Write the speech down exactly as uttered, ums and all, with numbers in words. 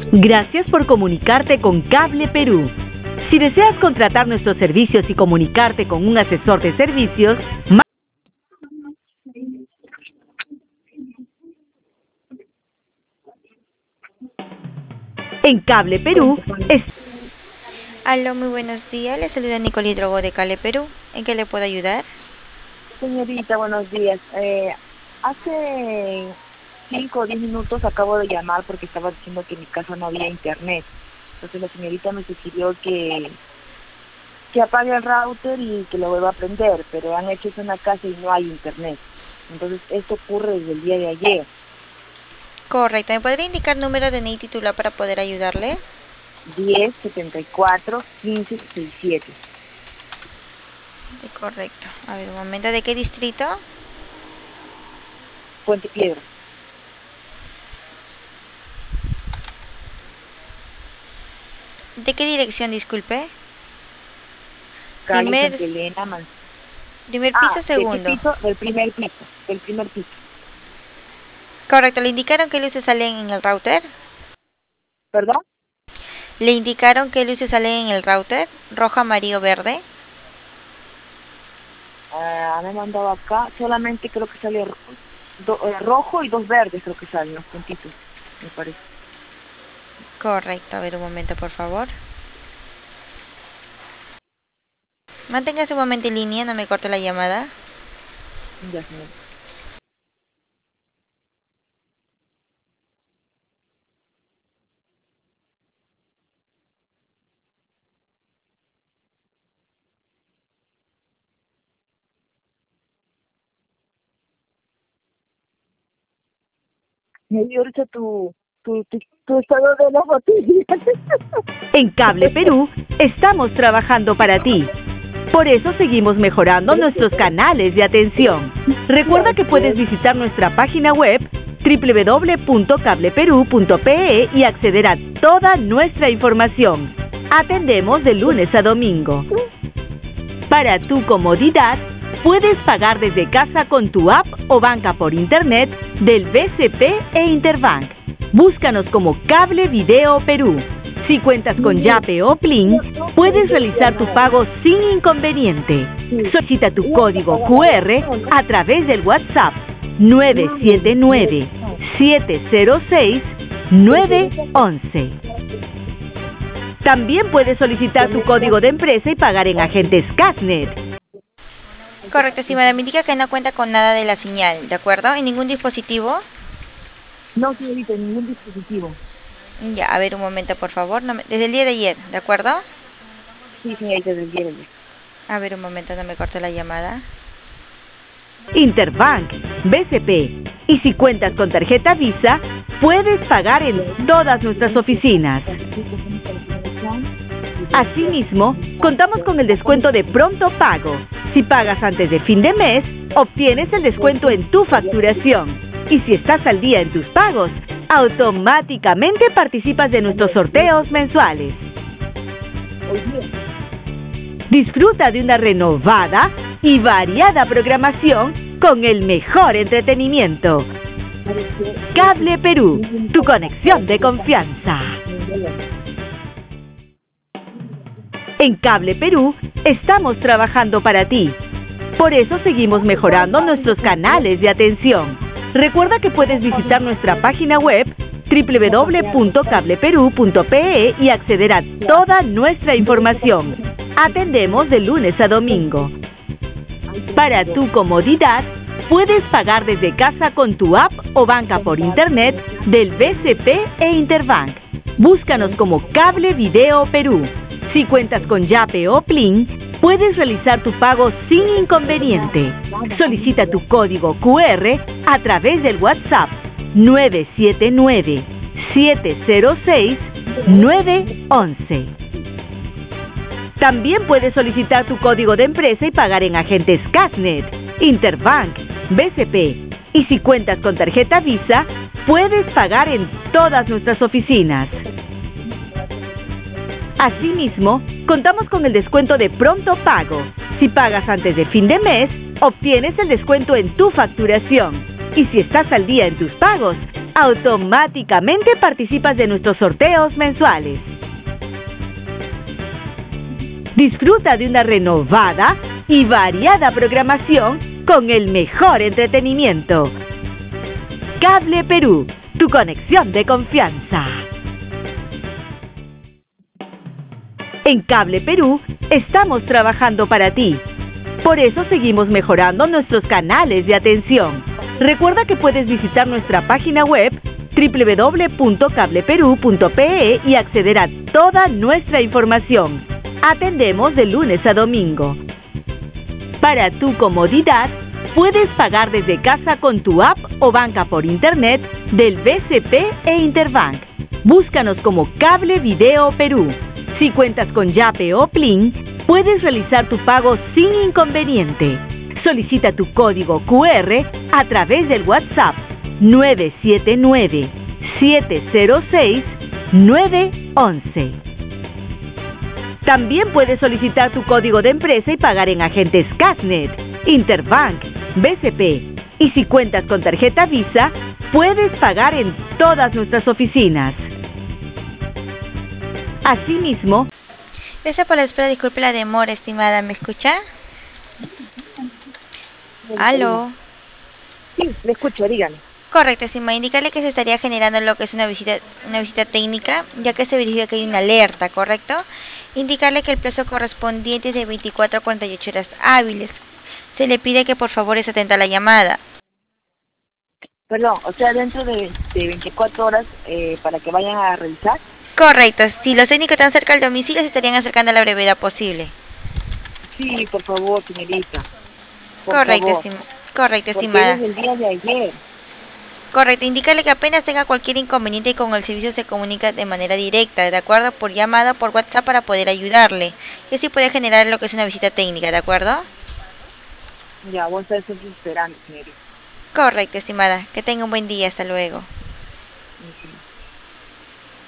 Gracias por comunicarte con Cable Perú. Si deseas contratar nuestros servicios y comunicarte con un asesor de servicios, ma- en Cable Perú es... Aló, muy buenos días. Le saluda Nicole Drogo de Cable Perú. ¿En qué le puedo ayudar? Señorita, buenos días. Eh, hace cinco o diez minutos acabo de llamar porque estaba diciendo que en mi casa no había internet. Entonces la señorita me sugirió que, que apague el router y que lo vuelva a prender, pero han hecho eso en la casa y no hay internet. Entonces esto ocurre desde el día de ayer. Correcto. ¿Me podría indicar el número de N I titular para poder ayudarle? diez, setenta y cuatro, quince, sesenta y siete. Sí, correcto. A ver, un momento. ¿De qué distrito? Puente Piedra. ¿De qué dirección, disculpe? Calle Primer- Santa Elena, Man- ¿Primer Ah, piso o ¿de qué segundo? piso? Del primer piso. Del primer piso. Correcto. ¿Le indicaron qué luces salen en el router? ¿Perdón? ¿Le indicaron qué luces salen en el router? ¿Rojo, amarillo, verde? Ah, me mandado acá, solamente creo que sale ro- do- eh, rojo y dos verdes, creo que salen los puntitos, me parece. Correcto. A ver, un momento, por favor. Manténgase un momento en línea, no me corte la llamada. Ya, señor. Me dio ahorita tu, tu, tu, tu estado de las botellas. En Cable Perú estamos trabajando para ti. Por eso seguimos mejorando nuestros canales de atención. Recuerda que puedes visitar nuestra página web doble u doble u doble u punto cable perú punto pe e y acceder a toda nuestra información. Atendemos de lunes a domingo. Para tu comodidad, puedes pagar desde casa con tu app o banca por internet del B C P e Interbank. Búscanos como Cable Video Perú. Si cuentas con Yape o Plin, puedes realizar tu pago sin inconveniente. Solicita tu código cu erre a través del WhatsApp nueve siete nueve, siete cero seis, nueve once. También puedes solicitar tu código de empresa y pagar en agentes Casnet. Correcto, estimada. Me indica que no cuenta con nada de la señal, ¿de acuerdo? ¿En ningún dispositivo? No, señorita, en ningún dispositivo. Ya, a ver, un momento, por favor. No me- Desde el día de ayer, ¿de acuerdo? Sí, señorita, del día de ayer. A ver, un momento, no me corte la llamada. Interbank, B C P. Y si cuentas con tarjeta Visa, puedes pagar en todas nuestras oficinas. Asimismo, contamos con el descuento de pronto pago. Si pagas antes de fin de mes, obtienes el descuento en tu facturación. Y si estás al día en tus pagos, automáticamente participas de nuestros sorteos mensuales. Disfruta de una renovada y variada programación con el mejor entretenimiento. Cable Perú, tu conexión de confianza. En Cable Perú estamos trabajando para ti. Por eso seguimos mejorando nuestros canales de atención. Recuerda que puedes visitar nuestra página web doble u doble u doble u punto cable perú punto pe e y acceder a toda nuestra información. Atendemos de lunes a domingo. Para tu comodidad, puedes pagar desde casa con tu app o banca por internet del B C P e Interbank. Búscanos como Cable Video Perú. Si cuentas con Yape o Plin, puedes realizar tu pago sin inconveniente. Solicita tu código cu erre a través del WhatsApp nueve siete nueve, siete cero seis, nueve once. También puedes solicitar tu código de empresa y pagar en agentes Casnet, Interbank, B C P. Y si cuentas con tarjeta Visa, puedes pagar en todas nuestras oficinas. Asimismo, contamos con el descuento de pronto pago. Si pagas antes de fin de mes, obtienes el descuento en tu facturación. Y si estás al día en tus pagos, automáticamente participas de nuestros sorteos mensuales. Disfruta de una renovada y variada programación con el mejor entretenimiento. Cable Perú, tu conexión de confianza. En Cable Perú estamos trabajando para ti. Por eso seguimos mejorando nuestros canales de atención. Recuerda que puedes visitar nuestra página web doble u doble u doble u punto cable perú punto pe e y acceder a toda nuestra información. Atendemos de lunes a domingo. Para tu comodidad, puedes pagar desde casa con tu app o banca por internet del B C P e Interbank. Búscanos como Cable Video Perú. Si cuentas con Yape o Plin, puedes realizar tu pago sin inconveniente. Solicita tu código cu erre a través del WhatsApp nueve siete nueve, siete cero seis, nueve once. También puedes solicitar tu código de empresa y pagar en agentes Casnet, Interbank, B C P. Y si cuentas con tarjeta Visa, puedes pagar en todas nuestras oficinas. Asimismo, Gracias por la espera, disculpe la demora, estimada. ¿Me escucha? ¿Aló? Sí, le escucho, dígame. Correcto, estimada. Indicarle que se estaría generando lo que es una visita una visita técnica, ya que se verifica que hay una alerta, ¿correcto? Indicarle que el plazo correspondiente es de veinticuatro a cuarenta y ocho horas hábiles. Se le pide que por favor esté atenta a la llamada. Perdón, o sea, dentro de, de veinticuatro horas eh, para que vayan a revisar. Correcto, si los técnicos están cerca del domicilio se estarían acercando a la brevedad posible. Sí, por favor, señorita. Por Correcto, favor. estim Correcto, Porque estimada. es el día de ayer. Correcto, indícale que apenas tenga cualquier inconveniente con el servicio se comunica de manera directa, ¿de acuerdo? Por llamada o por WhatsApp para poder ayudarle. Y así puede generar lo que es una visita técnica, ¿de acuerdo? Ya, vos estás esperando, señorita. Correcto, estimada. Que tenga un buen día. Hasta luego. Sí.